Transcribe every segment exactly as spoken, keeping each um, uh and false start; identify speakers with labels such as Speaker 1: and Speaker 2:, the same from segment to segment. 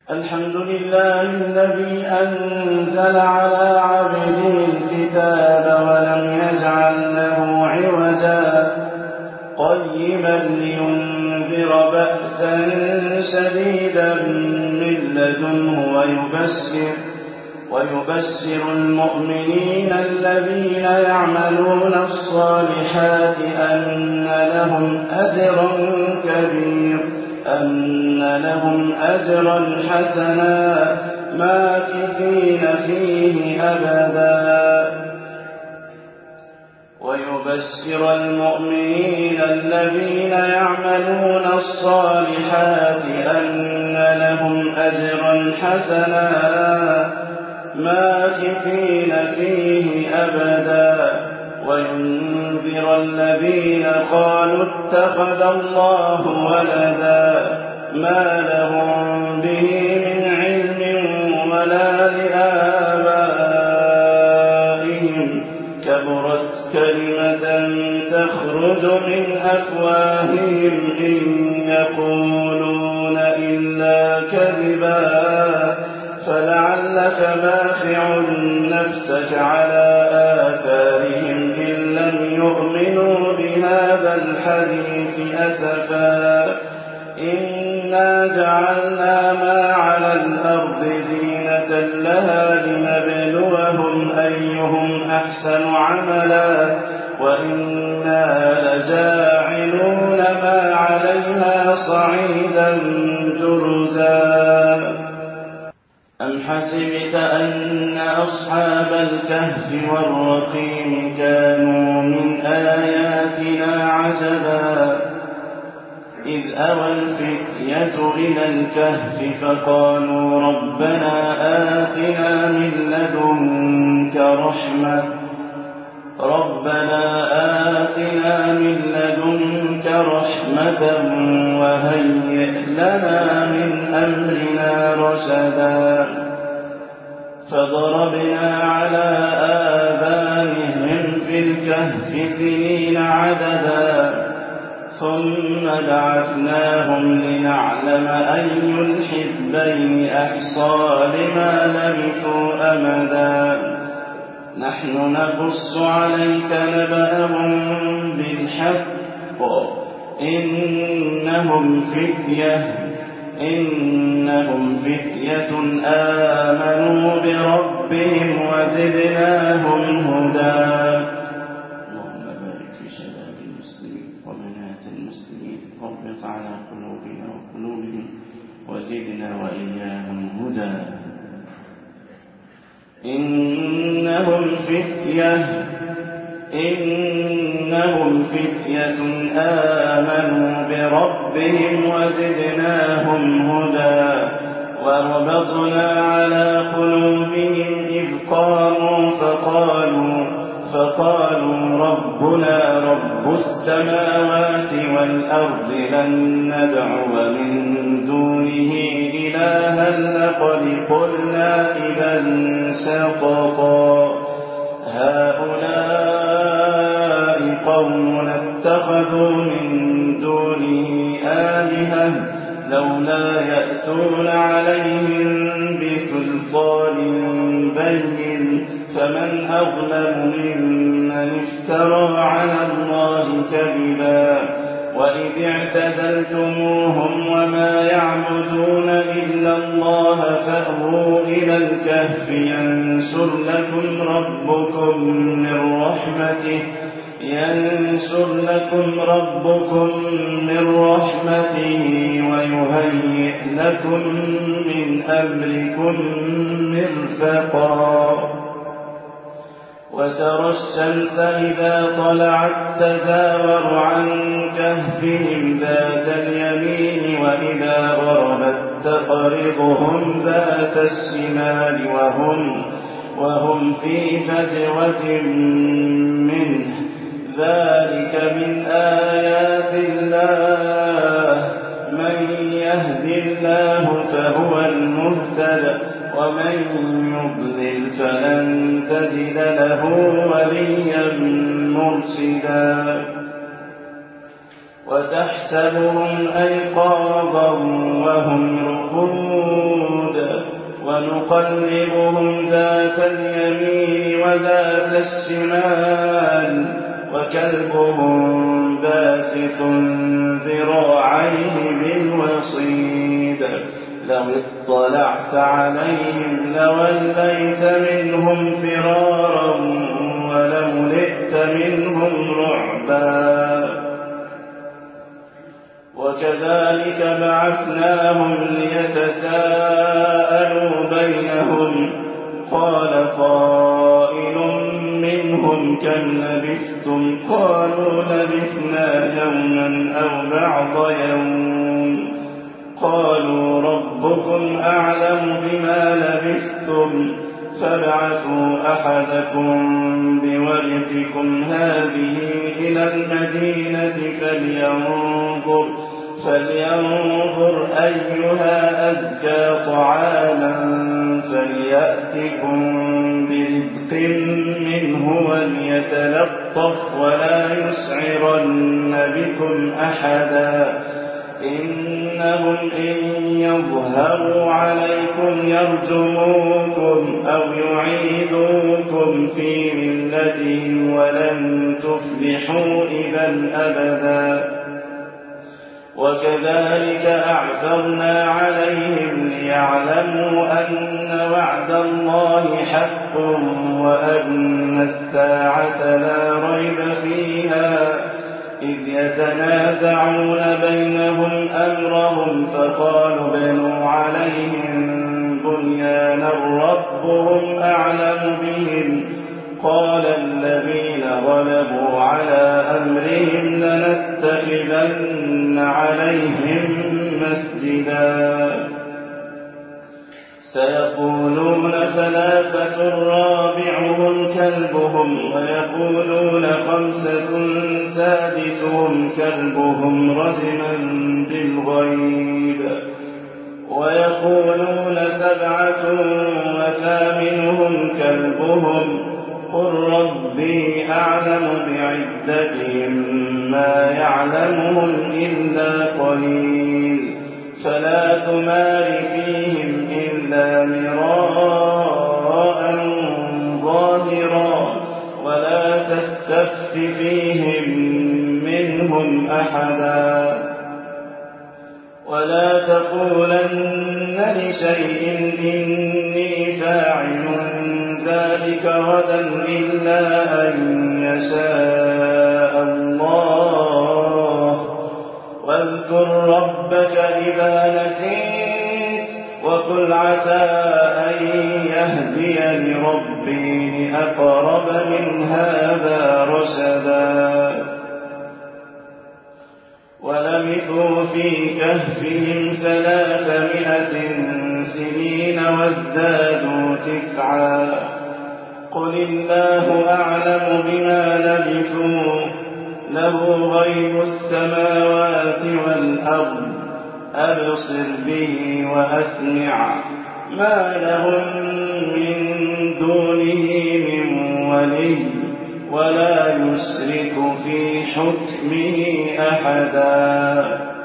Speaker 1: الحمد لله الذي أنزل على عبده الكتاب ولم يجعل له عوجا قيما لينذر بأسا شديدا من لدنه ويبشر, ويبشر المؤمنين الذين يعملون الصالحات أن لهم أجرا كبيرا أن لهم أجرا حسنا ماكثين فيه أبدا ويبشر المؤمنين الذين يعملون الصالحات أن لهم أجرا حسنا ماكثين فيه أبدا وينذر الذين قالوا اتخذ الله ولدا ما لهم به من علم ولا لآبائهم كبرت كلمة تخرج من أفواههم إن يقولون إلا كذبا فلعلك باخع نفسك على آثارهم إن لم يؤمنوا بهذا الحديث أسفا إنا جعلنا ما على الأرض زينة لها لنبلوهم أيهم أحسن عملا وإنا لجاعلون ما عليها صعيدا جرزا أم حسبت أن أصحاب الكهف والرقيم كانوا من آياتنا عجبا إذ أوى الفتية إلى الكهف فقالوا ربنا آتنا من لدنك رحمة ربنا آتنا من لدنك رحمة وهيئ لنا من أمرنا رشدا فضربنا على آذانهم في الكهف سنين عددا ثم بعثناهم لنعلم أي الحزبين أحصى لما لبثوا أمدا نحن نقص عليك نبأهم بالحق إنهم فتية إنهم فتية آمنوا بربهم وزدناهم هدى اللهم بارك في شباب المسلمين وبنات المسلمين واربط على قلوبنا وقلوبهم وزدنا وإياهم هدى إنهم فتية إنهم فتية آمنوا بربهم وزدناهم هدى وربطنا على قلوبهم إذ قاموا فقالوا فقالوا ربنا رب السماوات والأرض لن ندعو من دونه إلها لقد قلنا إذا شططا هؤلاء قوم اتخذوا من دونه آلهة لولا يأتون عليهم بسلطان بين فمن أظلم ممن افترى على الله كذبا وإذ اعتزلتموهم وما يعبدون إلا الله فأووا إلى الكهف ينشر لكم ربكم من رحمته ينشر لكم ربكم من رحمته ويهيئ لكم من أمركم مرفقا وترى الشمس إذا طلعت تزاور عن كهفهم ذات اليمين وإذا غربت تقرضهم ذات الشمال وهم, وهم في فجوة منه ذلك من آيات الله من يهد الله فهو المهتد ومن يضلل فلن تجد له وليا مرشدا وتحسبهم أيقاظا وهم رقود ونقلبهم ذات اليمين وذات الشمال وكلبهم باسط ذراعيه بالوصيد لو اطلعت عليهم لوليت منهم فرارا ولملئت منهم رعبا وكذلك بعثناهم ليتساءلوا بينهم قال قائل منهم كم لبثتم قالوا لبثنا يوما أو بعض يوم قالوا ربكم أعلم بما لبثتم فابعثوا أحدكم بورقكم هذه إلى المدينة فلينظر, فلينظر أيها أزكى طعاما فليأتكم برزق منه وليتلطف ولا يسعرن بكم أحدا إنهم إن يظهروا عليكم يرجموكم أو يعيدوكم في ملتهم ولن تفلحوا إذا أبدا وكذلك أعثرنا عليهم ليعلموا أن وعد الله حق وأن الساعة لا ريب فيها إذ يتنازعون بينهم أمرهم فقالوا بنوا عليهم بنيانا ربهم أعلم بهم قال الذين غلبوا على أمرهم لنتخذن عليهم مسجدا سيقولون ثلاثة رابعهم كلبهم ويقولون خمسة سادسهم كلبهم رجما بالغيب ويقولون سبعة وثامنهم كلبهم قل ربي أعلم بعدتهم ما يعلمهم إلا قليل فلا تمار فيهم إلا مراء ظاهرا ولا تستفت فيهم منهم أحدا ولا تقولن لشيء إني فاعل ذلك غدا إلا أن يشاء الله واذكر ربك إذا نسيت وقل عسى أن يهديني ربي لأقرب من هذا رشدا ولبثوا في كهفهم ثلاثمائة سنين وازدادوا تسعا قل الله أعلم بما لبثوا له غيب السماوات والأرض أبصر به وأسمع ما لهم من دونه من ولي ولا يشرك في حكمه أحدا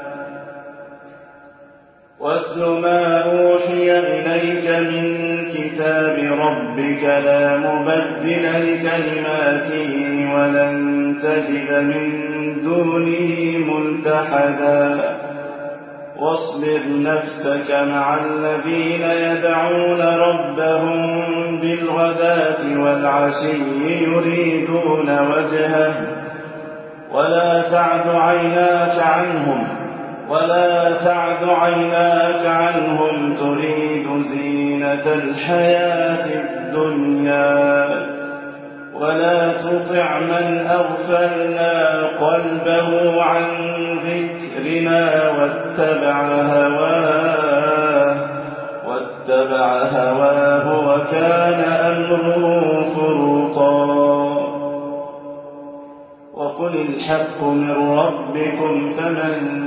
Speaker 1: واتل ما أوحي إليك من كتاب ربك لا مبدل لكلماته ولن تجد من دونه ملتحدا واصبر نفسك مع الذين يدعون ربهم بالغداة والعشي يريدون وجهه ولا تعد عيناك عنهم ولا تعد عيناك عنهم تريد زينة الحياة الدنيا ولا تطع من أغفلنا قلبه عن ذكرنا واتبع هواه واتبع هواه وكان أمره فرطا وقل الحق من ربكم فمن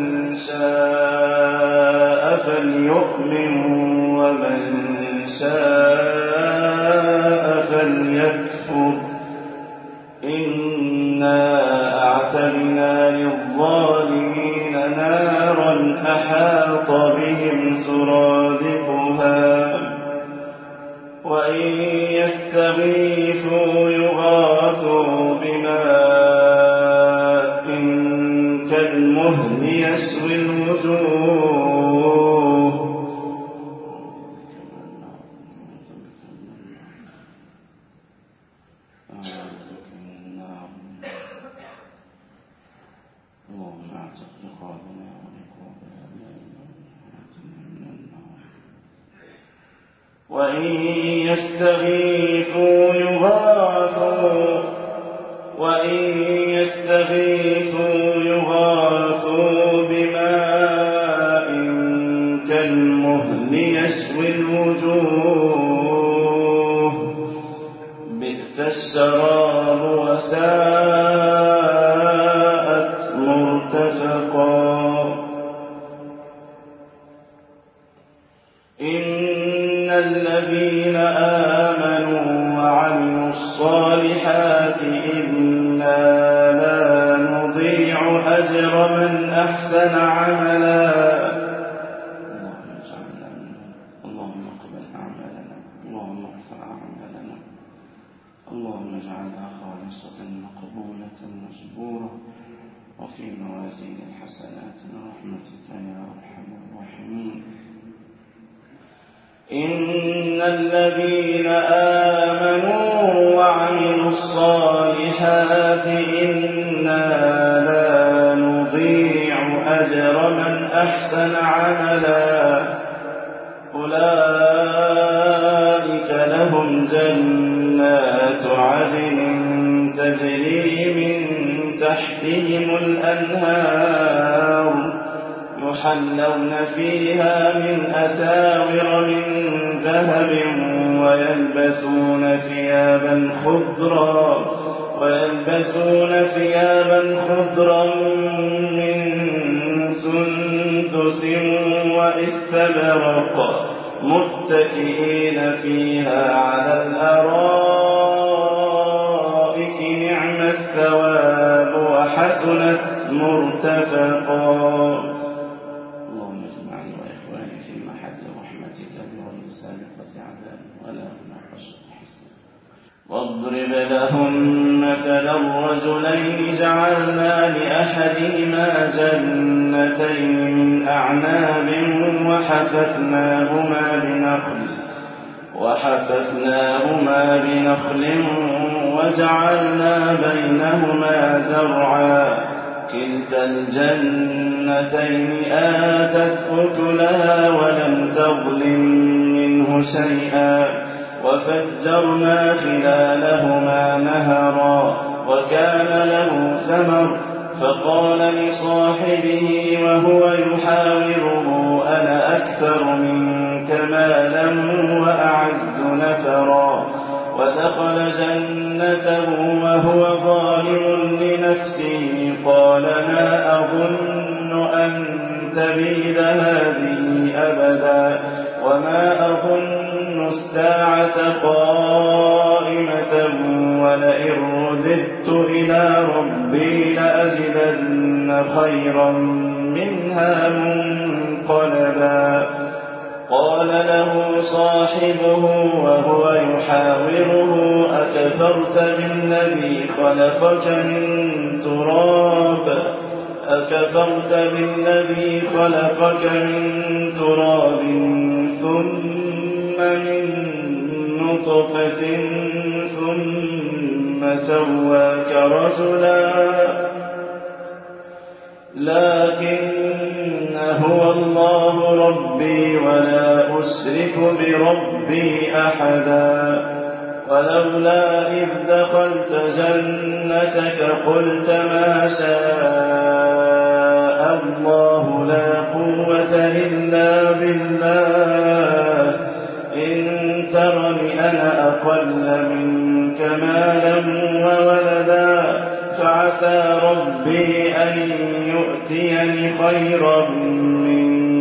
Speaker 1: شاء فليؤمن ومن شاء فليكفر إنا أعتدنا للظالمين نارا أحاط بهم سرادقها وإن يستغيثوا يغاثوا وإن يستغيثوا يغاثوا بماء كالمهل يشوي الوجوه بئس الشراب وساءت مرتفقا إن الذين آمنوا وعملوا الصالحات إنا لا نضيع أجر من أحسن عملا اللهم اقبل أعمالنا اللهم ارفع أعمالنا اللهم اجعلها خالصة مقبولة مجبورة وفي موازين الحسنات برحمتك يا أرحم الراحمين إن الذين آمنوا وعملوا الصالحات إنا لا نضيع أجر من أحسن عملا أولئك لهم جنات عدن تجري من تحتهم الأنهار يحلون فيها من أساور من ذهب ويلبسون ثيابا خضرا ويلبسون ثيابا خضرا من سندس واستبرق متكئين فيها على الأرائك نعم الثواب وحسنت مرتفقا واضرب لهم مثلا الرجلين جعلنا لأحدهما جنتين من أعناب وحففناهما بنخل وحففناهما بنخل وجعلنا بينهما زرعا كلتا الجنتين آتت أكلها ولم تظلم منه شيئا وفجرنا خلالهما نهرا وكان له ثمر فقال لصاحبه وهو يحاوره أنا أكثر منك مالا وأعز نفرا ودخل جنته وهو ظالم لنفسه قال ما أظن أن تبيد هذه أبدا وما أظن الساعة قائمة ولئن رددت إلى ربي لأجدن خيرا منها منقلبا قال له صاحبه وهو يحاوره أكفرت بالذي خلقك من تراب أكفرت بالذي خلقك من تراب ثم من نطفة ثم سواك رجلا لكن هو الله ربي ولا أشرك بربي أحدا ولولا إذ دخلت جنتك قلت ما شاء الله لا قوة إلا بالله إن ترني أنا أقل منك مالا وولدا فعسى ربي أن يؤتيني خيرا من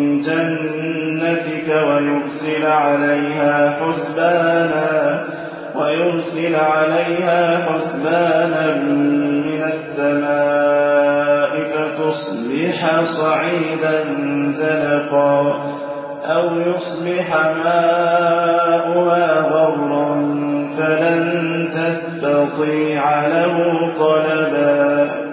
Speaker 1: جنتك ويرسل عليها حسبانا ويرسل عليها حسبانا من السماء فتصبح صعيدا زلقا أو يصبح ماؤها غورا فلن تستطيع له طلبا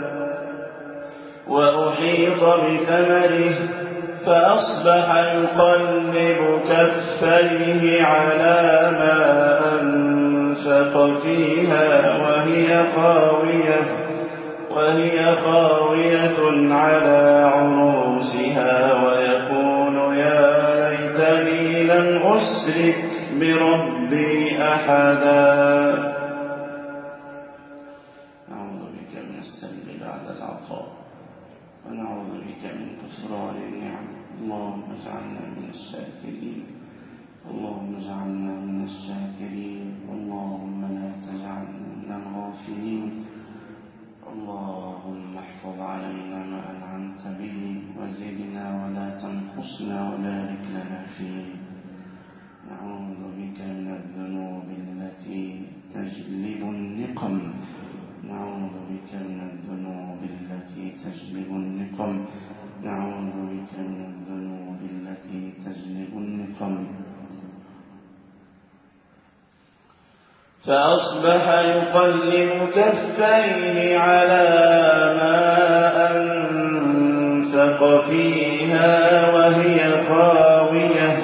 Speaker 1: وأحيط بثمره فأصبح يقلب كفيه على ما أنفق فيها وهي خاوية وهي خاوية على عروشها ويقول يا ليتني لم أشرك بربي أحدا. نعوذ بك من السلب بعد العطاء، ونعوذ بك من كفران النعم. اللهم اجعلنا من الشاكرين، اللهم اجعلنا من الشاكرين، اللهم لا تجعلنا من الغافلين. اللهم احفظ علينا ما أنعمت به، وزدنا ولا تنقصنا، وبارك لنا فيه. نعوذ بك من الذنوب التي تجلب النقم، نعوذ بك من الذنوب التي تجلب النقم، نعوذ بك من الذنوب التي تجلب النقم. فأصبح يقلب كفيه على ما أنفق فيها وهي خاوية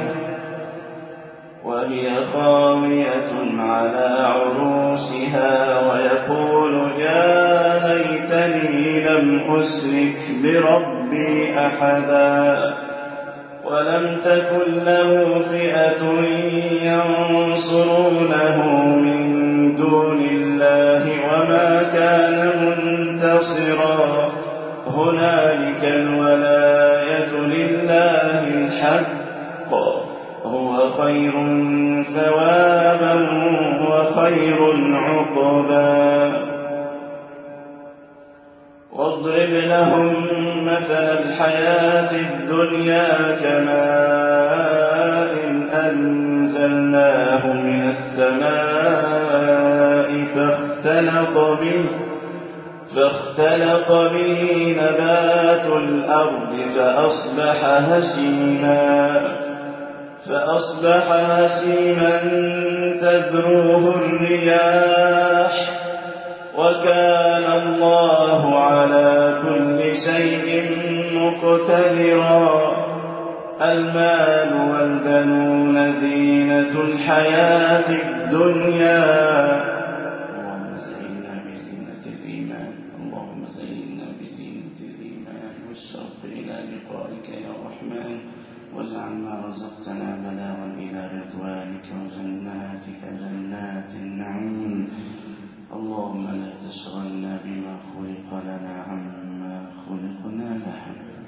Speaker 1: وهي خاوية على عروشها، ويقول يا ليتني لم أشرك بربي أحدا. ولم تكن له فئة ينصرونه من دون الله، وما كان منتصرا. هنالك الولاية لله الحق، هو خير ثوابا وخير عقبا. واضرب لهم مثل الحياة الدنيا كماء أنزلناه من السماء فاختلط به فاختلط به نبات الأرض فأصبح هشيما فأصبح هشيما تذروه الرياح، وكان الله على كل شيء مقتدرا. المال والبنون زينة الحياة الدنيا. اللهم زينا بزينة الإيمان، اللهم زينا بزينة الإيمان والشوق إلى لقائك يا رحمن، واجعل ما رزقتنا بلاغا إلى رضوانك وجناتك جنات النعيم. اللهم لا تشغلنا بما خلق لنا عما خلقنا له.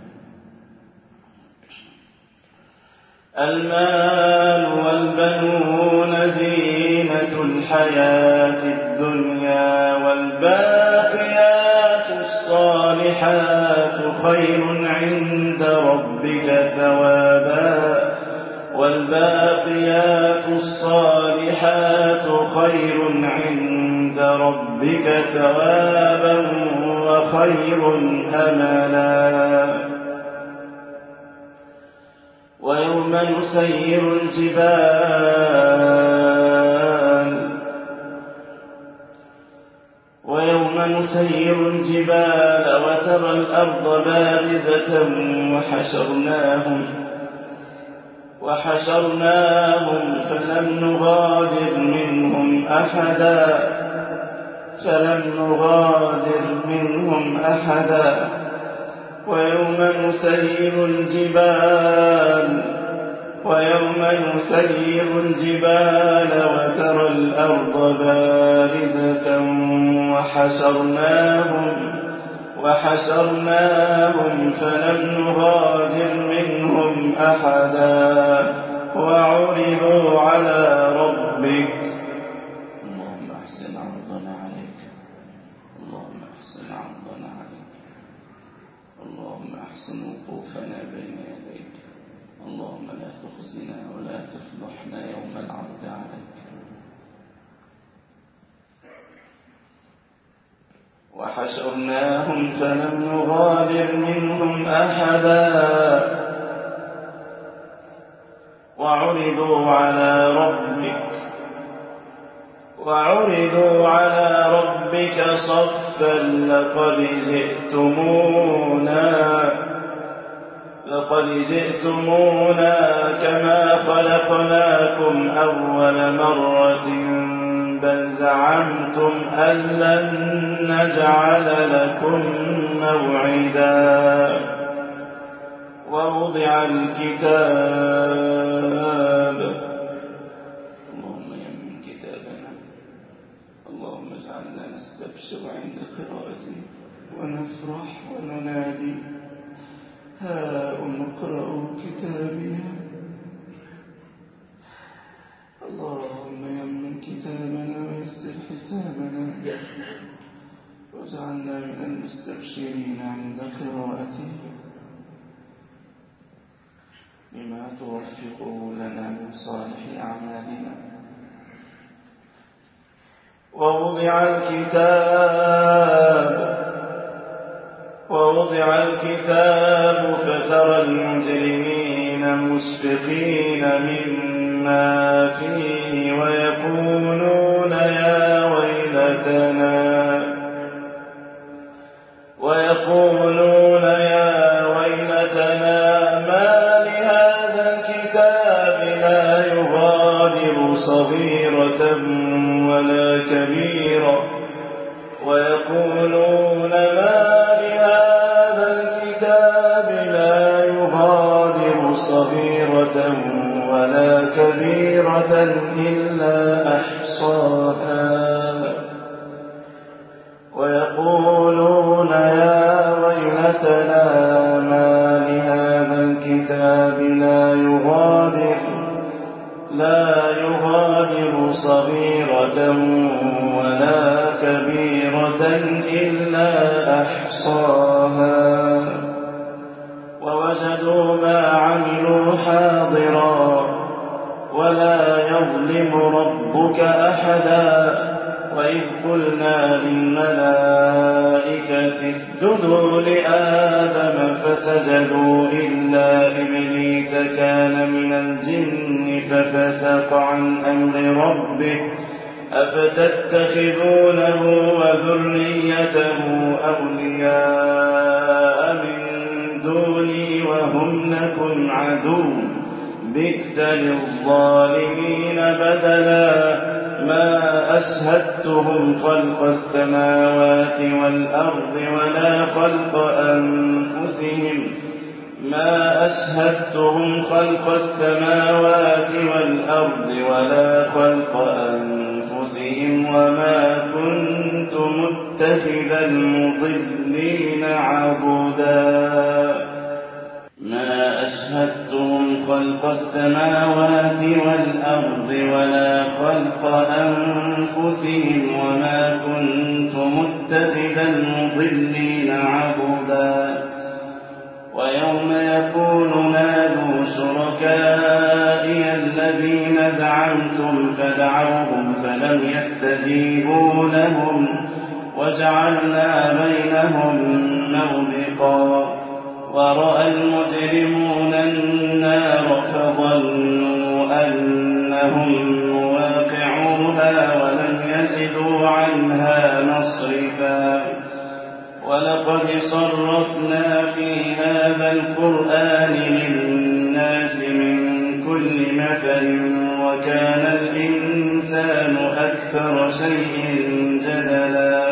Speaker 1: المال والبنون زينة الحياة الدنيا، والباقيات الصالحات خير عند ربك ثوابا والباقيات الصالحات خير عند ربك ثوابا وخير أملا. ويوم نسير الجبال ويوم نسير الجبال وترى الأرض بارزة وحشرناهم وحشرناهم فلم نغادر منهم أحدا فلم نغادر منهم أحدا. ويوم نسير الجبال ويوم نسير الجبال وترى الأرض بارزة وحشرناهم وحشرناهم فلم نغادر منهم أحدا. وعرضوا على ربك اللهم أحسن عرضنا عليك اللهم أحسن عرضنا عليك اللهم أحسن وقوفنا بين يديك. اللهم لا تخزنا ولا تفضحنا يوم العرض عليك. وحشرناهم فلم نغادر منهم أحدا. وعرضوا على ربك وعرضوا على ربك صفا لقد جئتمونا لقد جئتمونا كما خلقناكم أول مرة بل زعمتم أن لن نجعل لكم موعدا. ووضع الكتاب. اللهم يمن كتابنا، اللهم اجعلنا نستبشر عند قراءته ونفرح وننادي هاؤم اقرءوا كتابيه. اللهم يمن كتابنا ويسر حسابنا واجعلنا من المستبشرين عند قراءته بما توفقه لنا من صالح أعمالنا. ووضع الكتاب ووضع الكتاب فترى المجرمين مشفقين مما فيه ويقولون يا ويلتنا ويقولون يا ويلتنا ما لهذا الكتاب لا يغادر صغيرة ولا كبيرة ويقولون ما لهذا الكتاب لا يغادر صغيرة ولا كبيرة إلا أحصاها ويقولون يا ويلتنا ما لهذا الكتاب لا يغادر لا يغادر صغيرة ولا كبيرة إلا أحصاها ووجدوا ما عملوا حاضرا ولا يظلم ربك أحدا. وإذ قلنا للملائكة اسجدوا لآدم فسجدوا إلا إبليس كان من الجن ففسق عن أمر ربه أفتتخذونه وذريته أولياء من دوني وهم لكم عدو بئس للظالمين بدلا. ما أشهدتهم خلق السماوات والأرض ولا خلق أنفسهم ما أشهدتهم خلق السماوات والأرض ولا خلق أنفسهم وما كنت متخذ المضلين عضدا. ما أشهدتهم خلق السماوات والأرض ولا خلق أنفسهم وما كنت متخذ المضلين عضدا. ويوم يقول نادوا شركائي الذين زعمتم فدعوهم فلم يستجيبوا لهم وجعلنا بينهم موبقا. ورأى المجرمون النار فظنوا أنهم مواقعوها ولم يجدوا عنها مصرفا. ولقد صرفنا في هذا القرآن للناس من كل مثل وكان الإنسان أكثر شيء جدلا.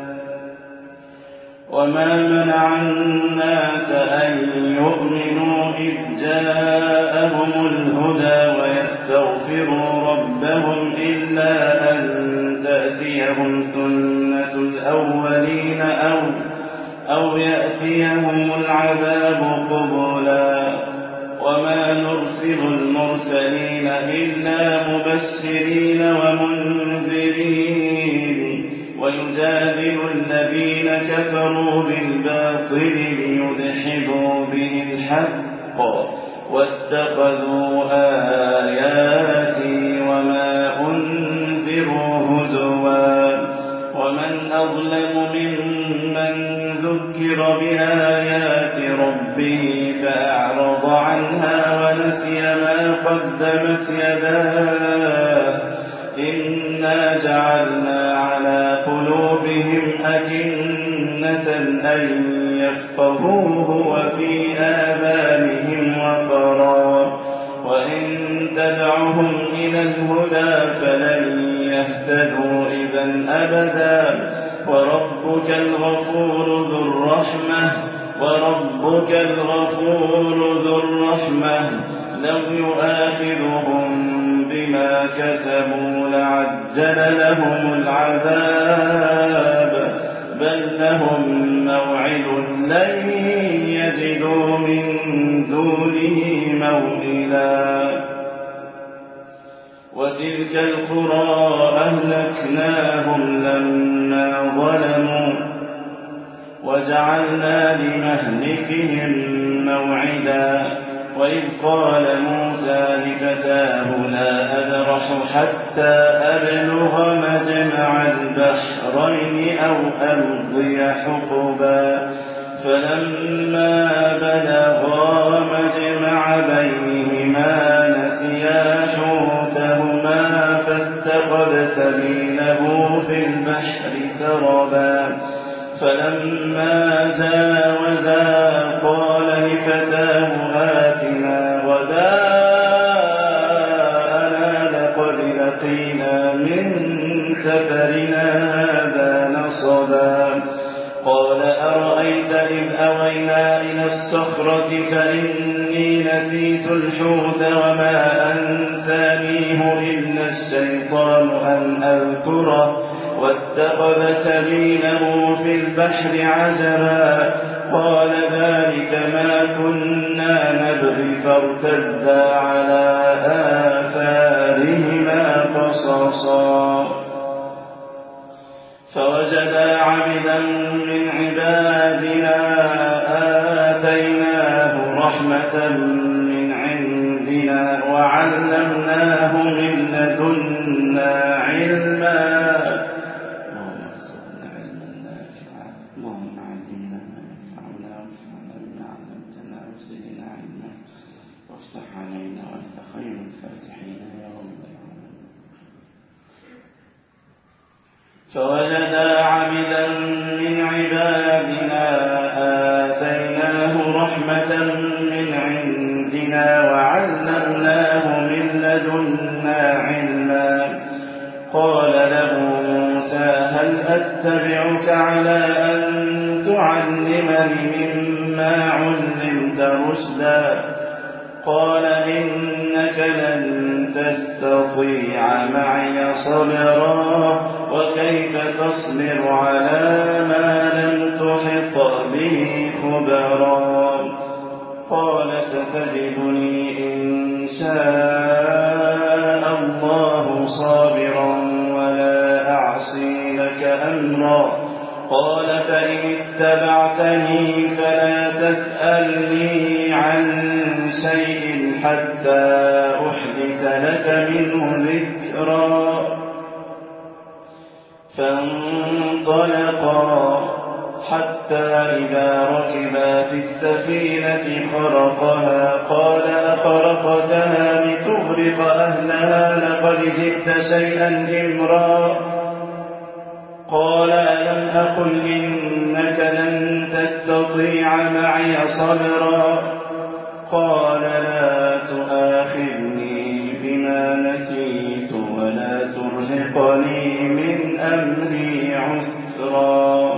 Speaker 1: وما منع الناس أن يؤمنوا إذ جاءهم الهدى ويستغفروا ربهم إلا أن تأتيهم سنة الأولين أو, أو يأتيهم العذاب قبلا. وما نرسل المرسلين إلا مبشرين ومنذرين ويجادل الذين كفروا بالباطل ليدحضوا به الحق واتخذوا آياتي وما أنذروا هزوا. ومن أظلم ممن ذكر بآيات ربه فأعرض عنها ونسي ما قدمت يداه إنا جعلنا على قلوبهم أكنة أن يفقهوه وفي آذانهم وقرا وإن تدعهم إلى الهدى فلن يهتدوا إذا أبدا. وربك الغفور ذو الرحمة وربك الغفور ذو الرحمة لو يؤاخذهم بما كسبوا لعجل لهم العذاب بل لهم موعد لن يجدوا من دونه موئلا وتلك القرى أهلكناهم لما ظلموا وجعلنا لمهلكهم موعدا وإذ قال موسى لفتاه لا أبرح حتى أبلغ مجمع البحرين أو أمضي حقبا فلما بلغا مجمع بينهما نسيا حوتهما فاتخذ سبيله في البحر سربا فلما جاوزا قال لفتاه آتنا غداءنا لقد لقينا من سفرنا هذا نصبا قال أرأيت إذ أوينا إلى الصخرة فإني نسيت الحوت وما أنسانيه إلا الشيطان أن أذكره واتخذ سبيله في البحر عجبا قال ذلك ما كنا نبغي فارتدا على آثارهما قصصا فوجدا عبدا من عبادنا آتيناه رحمة من عندنا وعلمناه من لدنا علما فوجدا عبدا من عبادنا آتيناه رحمة من عندنا وعلمناه من لدنا علما قال له موسى هل أتبعك على أن تعلمني مما علمت رشدا قال إنك لن تستطيع معي صبرا وكيف تصبر على ما لم تحط به خبرا قال ستجدني إن شاء الله صابرا ولا أعصي لك أمرا قال فإن اتبعتني فلا تسألني عن شيء حتى أحدث لك منه ذكرا فانطلقا حتى إذا ركبا في السفينة خرقها قال أخرقتها لتغرق أهلها لقد جئت شيئا إمرا قال ألم أقل إنك لن تستطيع معي صبرا قال لا تؤاخذني بما نسيت ولا ترهقني من أمري عسرا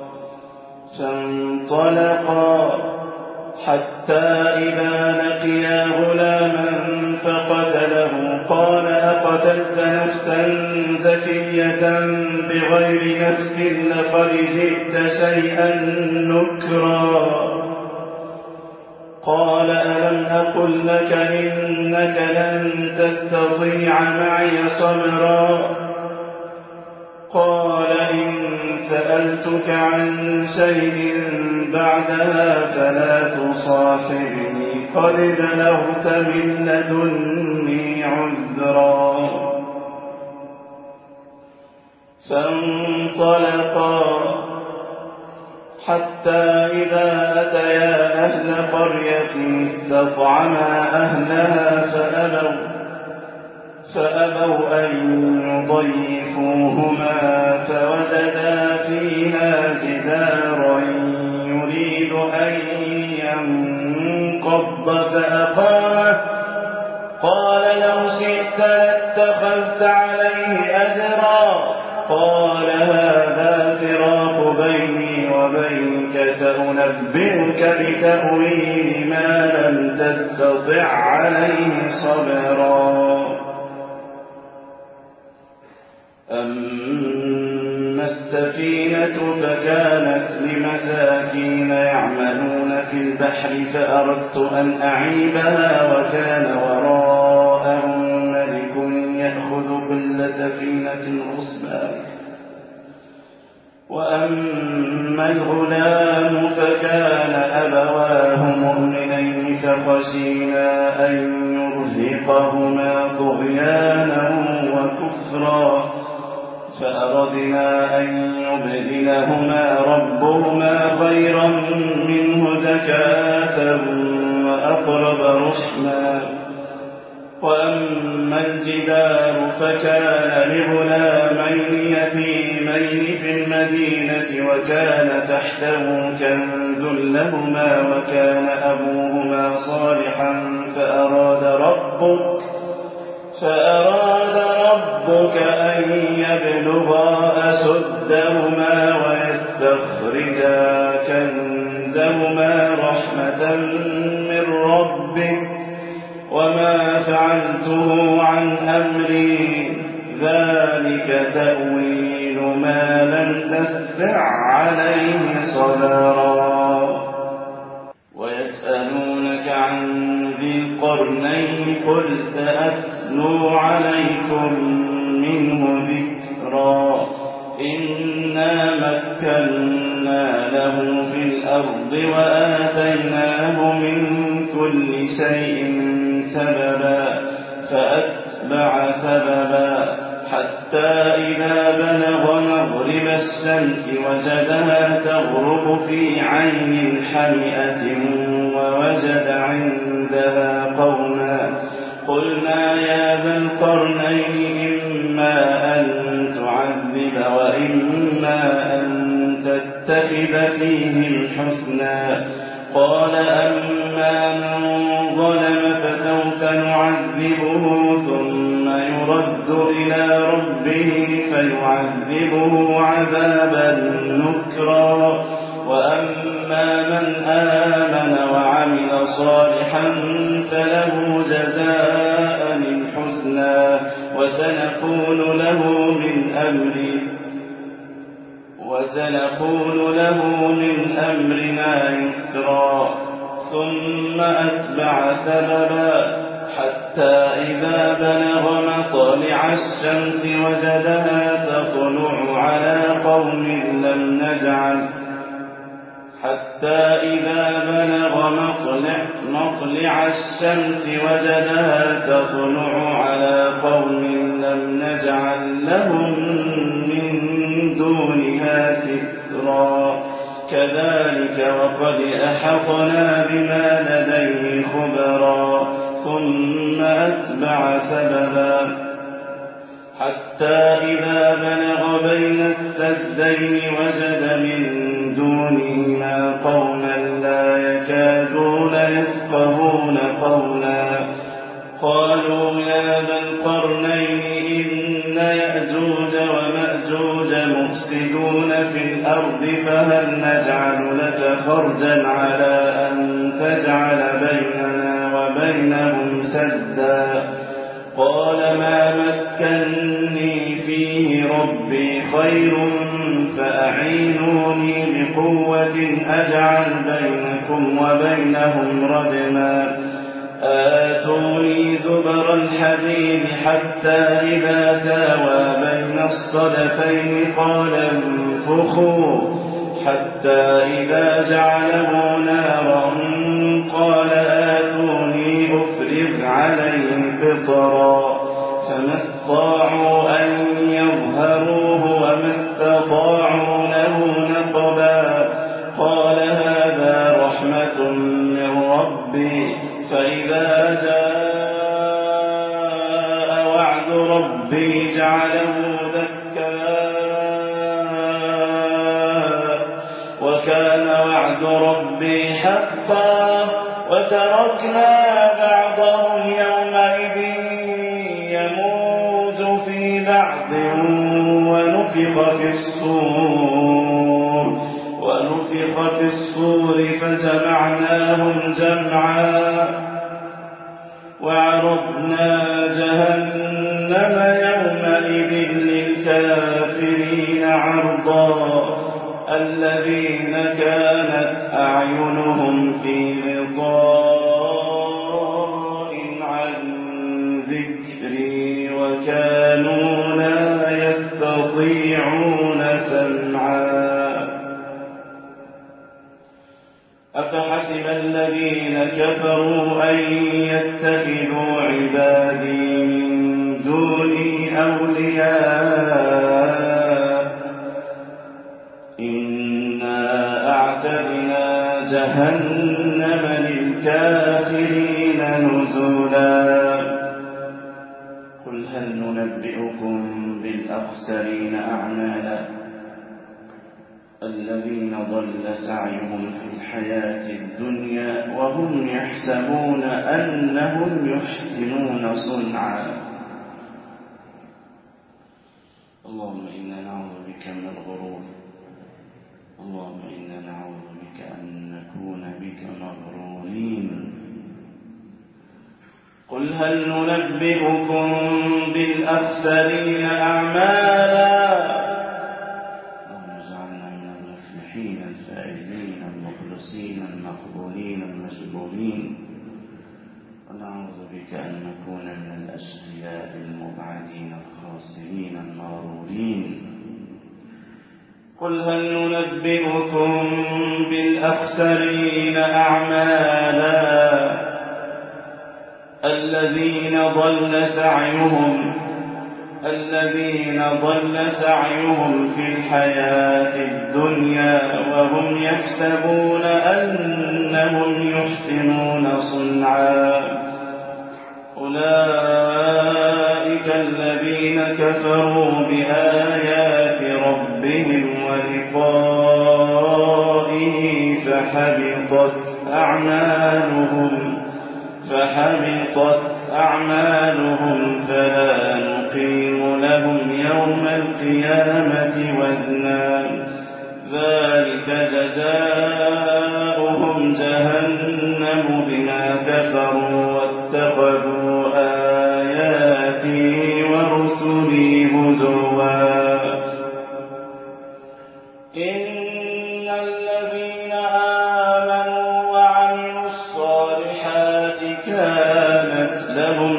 Speaker 1: فانطلقا حتى إذا لقيا غلاما فقتله قال أقتلت نفسا زكية بغير نفس لقد جئت شيئا نكرا قال ألم أقل لك إنك لن تستطيع معي صبرا قال إن سألتك عن شيء بعدها فلا تصاحبني قد بلغت من لدني عذرا فانطلقا حتى إذا أتيا أهل قرية استطعما أهلها فأبوا فأبوا أن يضيفوهما فوجدا فيها جدارا يريد أن ينقض فأقامه قال لو شئت لاتخذت عليه أجرا قال هذا فراق بيني وبينك سأنبئك بتأويل ما لم تستطع عليه صبرا. أما السفينة فكانت لمساكين يعملون في البحر فأردت أن أعيبها وكان وراءهم ملك يأخذ كل سفينة غصبا. وأما الغلام فكان أبواه مؤمنين فخشينا أن يرهقهما طغيانا وكفرا فأردنا أن يبدلهما ربهما خيرا منه زكاة وأقرب رحما. وأما الجدار فكان لغلامين يتيمين في المدينة وكان تحته كنز لهما وكان أبوهما صالحا فأراد ربك فأراد ربك أن يبلغا أشدهما ويستخرجا كنزهما رحمة من ربك وما فعلته عن أمري ذلك تأويل ما لم تستطع عليه صبرا. ويسألونك عن ذي القرنين قل سأتلو عليكم منه ذكرا. إنا مكنا له في الأرض وآتيناه من كل شيء سببا فأتبع سببا حتى إذا بلغ مغرب الشمس وجدها تغرب في عين حمئة ووجد عندها قوما قلنا يا ذا القرنين إما أن تعذب وإما أن تتخذ فيهم حسنا. قال أما من ظلم فسوف نعذبه ثم يرد إلى ربه فيعذبه عذابا نكرا. وأما من آمن وعمل صالحا فله جزاء الحسنى وسنقول له من أمره وسنقول له من أمرنا يسرا. ثم أتبع سببا حتى إذا بلغ مطلع الشمس وجدها تطلع على قوم لم نجعل حتى إذا بلغ مطلع, مطلع الشمس وجدها تطلع على قوم لم نجعل لهم من دونها سترا. كذلك وقد أحطنا بما لديه خبرا. ثم أتبع سببا حتى إذا بلغ بين السدين وجد من دونهما قوما لا يكادون يفقهون قولا. قالوا يا ذا القرنين إن يأجوج ومأجوج مفسدون في الأرض فهل نجعل لك خرجا على أن تجعل بيننا وبينهم سدا. قال ما مكنني فيه ربي خير فأعينوني بقوة أجعل بينكم وبينهم ردما. آتوني زبر الحديد حتى إذا ساوى بين الصدفين قال انفخوا حتى إذا جعله نارا قال آتوني أفرغ عليه قطرا. فما استطاعوا أن يظهروه وما استطاعوا له نقبا. قال هذا رحمة من ربي فإذا جاء وعد ربي جعله دكا وكان وعد ربي حقا. وتركنا بعضهم يومئذ يموج في بعض ونفخ في الصور ونفخ في الصور فجمعناهم جمعا وعرضنا جهنم يومئذ للكافرين عرضا الذين كانت أعينهم في غطاء عن ذكري وكانوا لا يستطيعون سمعا أفحسب الذين كفروا أن يتخذوا عبادي من دوني أولياء إنا أعتدنا جهنم للكافرين نزلا قل هل ننبئكم بالأخسرين أعمالا الذين ضل سعيهم في الحياة الدنيا وهم يحسبون أنهم يحسنون صنعا اللهم إنا نعوذ بك من الغرور اللهم إنا نعوذ بك أن نكون بك مغرورين قل هل ننبئكم بالأخسرين أعمالا الفائزين المخلصين المقبولين المسبولين ونعوذ بك أن نكون من الأشقياء المبعدين الخاسرين المغرورين قل هل ننبئكم بالأخسرين أعمالا الذين ضل سعيهم الذين ضل سعيهم في الحياة الدنيا وهم يحسبون أنهم يحسنون صنعا أولئك الذين كفروا بآيات ربهم ولقائه فحبطت أعمالهم فحبطت أعمالهم فلا نقيم لهم يوم القيامة وزنا ذلك جزاؤهم جهنم بما كفروا واتخذوا آياتي ورسلي هزوا إن الذين آمنوا وعملوا الصالحات كانت لهم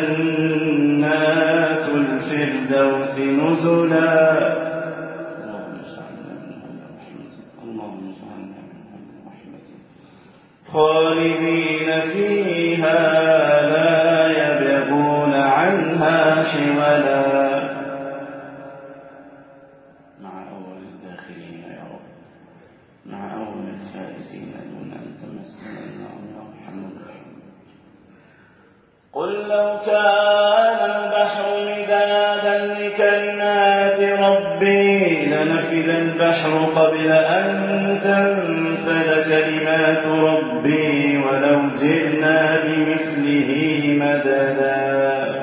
Speaker 1: جنات الفردوس نزلا اللهم اجعلنا منهم برحمتك اللهم اجعلنا منهم برحمتك خالدين فيها لا يبغون عنها حولا مع أول الداخلين يا رب مع أول الفائزين دون أن تمسنا النار يا أرحم الراحمين قل لو كان البحر مدادا لكلمات ربي لنفد البحر قبل أن تنفد كلمات ربي ولو جئنا بمثله مددا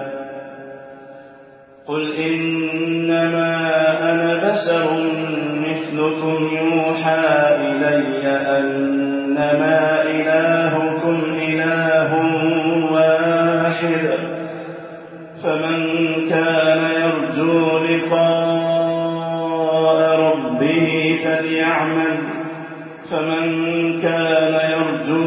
Speaker 1: قل إنما أنا بشر مثلكم يوحى إلي أنما إلهكم إله واحد فمن كان يرجو لقاء ربه فليعمل فمن كان يرجو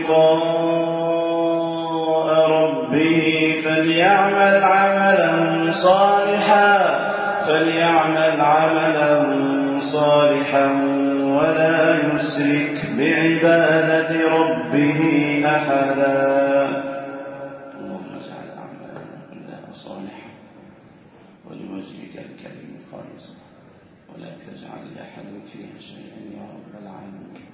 Speaker 1: لقاء ربه فليعمل عملا صالحا فليعمل عملا صالحا ولا يشرك بعبادة ربه أحدا اللهم اجعل أعمالنا كلها صالحة ولوجهك الكريم خالصا ولا تجعل لأحد فيها شيئا يا رب العالمين